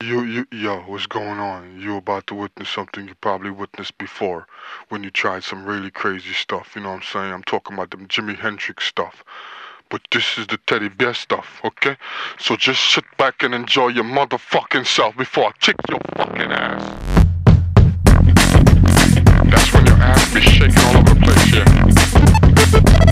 Yo, what's going on? You about to witness something you probably witnessed before when you tried some really crazy stuff, you know what I'm saying? I'm talking about them Jimi Hendrix stuff. But this is the teddy bear stuff, okay? So just sit back and enjoy your motherfucking self before I kick your fucking ass. That's when your ass be shaking all over the place, yeah.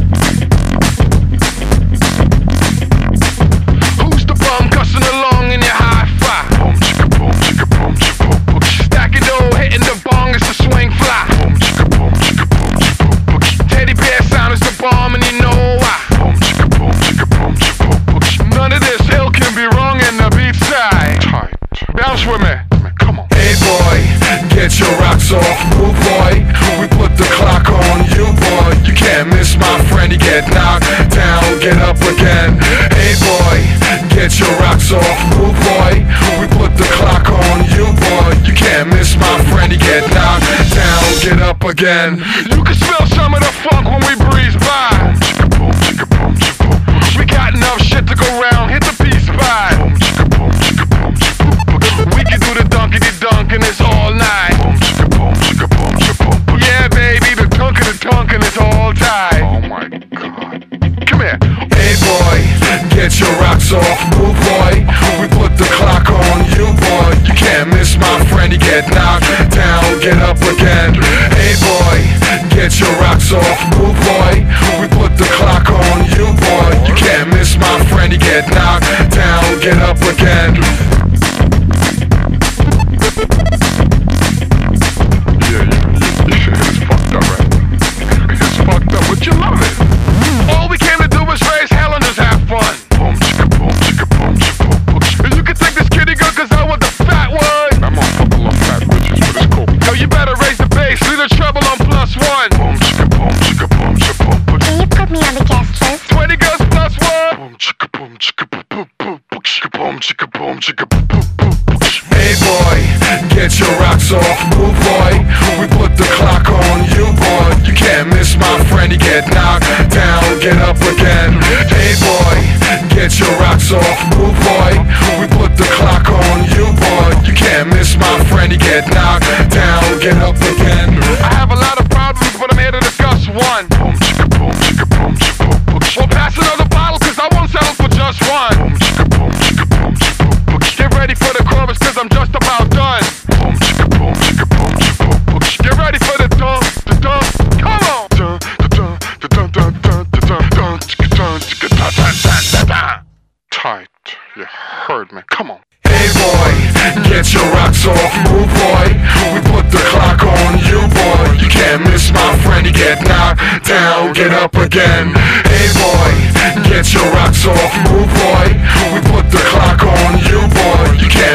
Who's the bum cussing along in your hi-fi? Boom, chicka, boom, chicka, boom, chicka, boom, boom. Stacking dough, hitting the bong, it's a swing fly. Boom, chicka, boom, chicka, boom, chicka, boom, boom. Teddy bear sound is the bomb and you know why. Boom, chicka, boom, chicka, boom, chicka, boom, boom. None of this hill can be wrong and the beat's tight. Bounce with me. Come on. Hey boy, get your rocks off, move boy. We put the clock on you boy. You can't miss my friend, you get knocked down, get up again. Hey boy, get your rocks off, move boy. We put the clock on you boy. You can't miss my friend, you get knocked down, get up again. You can smell some of the funk when we breeze by. Boom, chicka, boom, chicka, boom, chicka, boom. We got enough shit to go round, hit the peace by. Boom, chicka, boom, chicka, boom, chicka, boom. We can do the dunkity-dunk and it's all night. Boom, chicka, boom, chicka, boom, chicka, boom. Yeah, baby, the dunk and it's all tight. Oh my God. Come here. Hey boy, get your rocks off, move boy. We put the clock on you boy. You can't miss my friend, you get knocked down, get up again. Hey boy, get your rocks off, move boy. We put the clock on you boy. You can't miss my friend, you get knocked down, get up again. It's fucked up, right? It's fucked up, but you love it. All we came to do was raise hell and just have fun. Boom, chicka, boom, chicka, boom, chicka, boom, boom. And you can take this kitty gun cause I want the fat one. That motherfucker love fat bitches, but it's cool. Yo, you better raise the bass, leave the treble on +1. Boom, chicka, boom, chicka, boom, chicka, boom, boom. Can you put me on the guest list? 20 girls +1. Boom, chicka, boom, chicka, boom, boom, boom, boom, chicka, boom, chicka, boom, chicka, boom, boom, boom, boom. Hey boy, get your rocks off, move boy. We put the clock on you boy. You can't miss my friend, you get knocked down, get up again. Hey boy, get your rocks off, move boy. We put the clock on you boy. You can't miss my friend, you get knocked down, get up again. I have a lot of problems, but I'm here to discuss one. Boom, chicka, boom, chicka, boom, chicka, boom, boom. We'll pass another bottle cause I won't settle for just one. Boom, chicka, boom, chicka, boom, chicka, boom, boom. Get ready for the chorus cause I'm just about done. Boom, chicka, boom, chicka, boom, chicka, boom, boom. Get ready for the dunk, come on. Dun, dun, dun, dun, dun, dun, dun, dun, chicka, dun, chicka, dun, dun, dun, dun, dun. Tight, you heard me, come on. Hey boy, get your rocks off, move boy. We put the clock on you boy. You can't miss my friend, you get knocked down, get up again. Hey boy, get your rocks off, move boy. We put the clock on you boy. You can't